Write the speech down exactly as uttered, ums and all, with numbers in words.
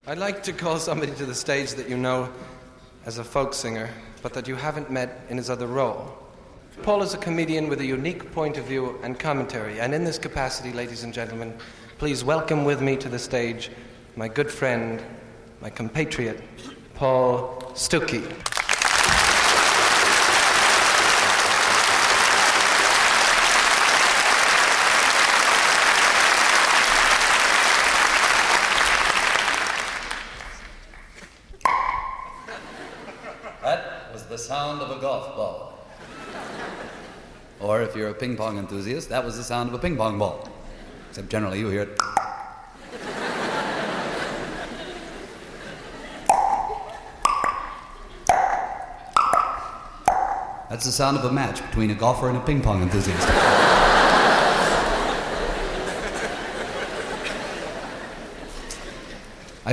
I'd like to call somebody to the stage that you know as a folk singer, but that you haven't met in his other role. Paul is a comedian with a unique point of view and commentary, and in this capacity, ladies and gentlemen, please welcome with me to the stage my good friend, my compatriot, Paul Stookey. That was the sound of a golf ball. Or if you're a ping pong enthusiast, that was the sound of a ping pong ball. Except generally you hear it. That's the sound of a match between a golfer and a ping pong enthusiast.